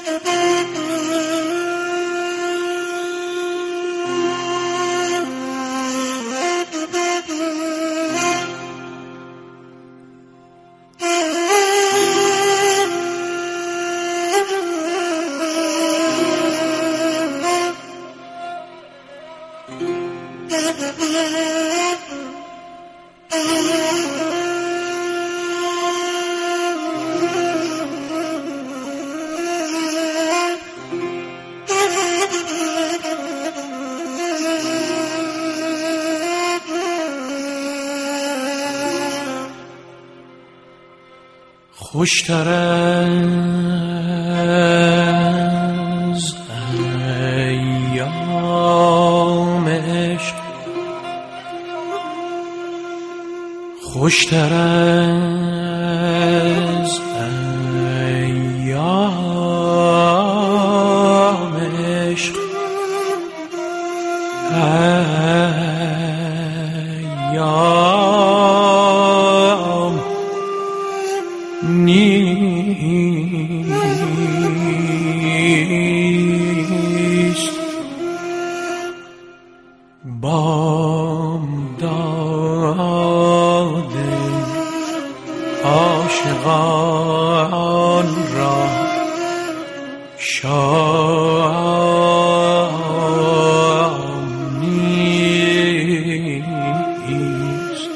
خوشتر از ایام عشق، خوشتر از ایام عشق، ایام نیست. بامداد عاشقان را شام نیست.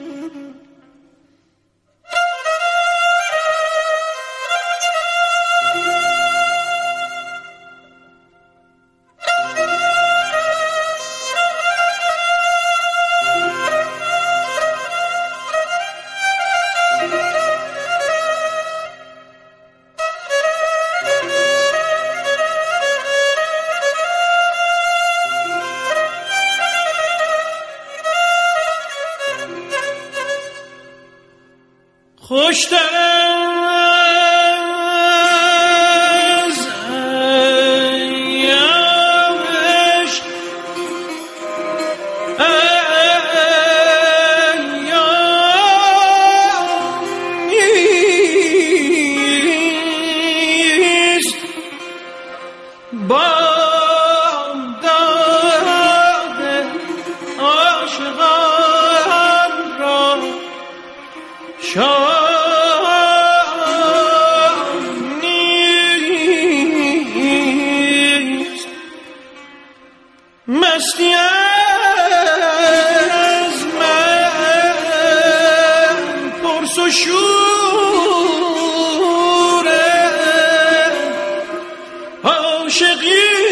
خوشتر از ایام عشق، ایام نیست. بامداد عاشقان را شام مستی از من پرس و شور عاشقی،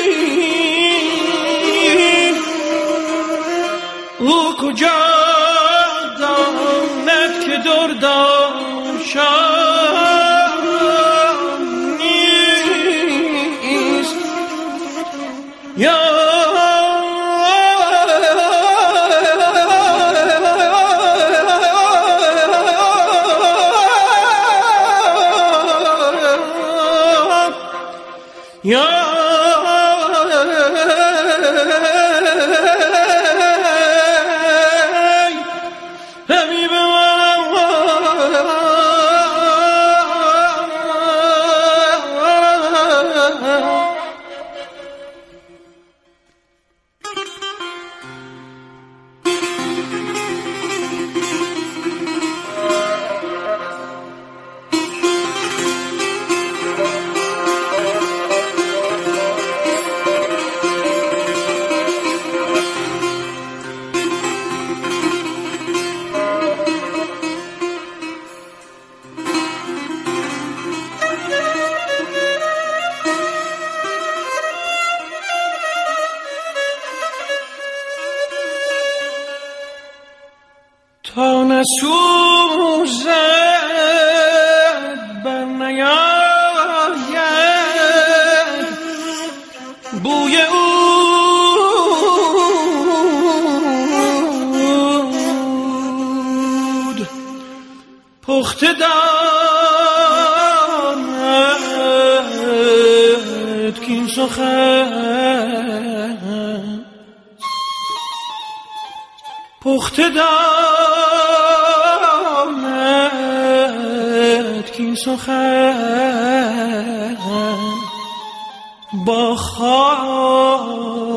او کجا داند که دردم شام نیست. یا تا نسوزد بر نیاید بوی عود، پخته داند کین سخن، پخته داند کین سخن با خاک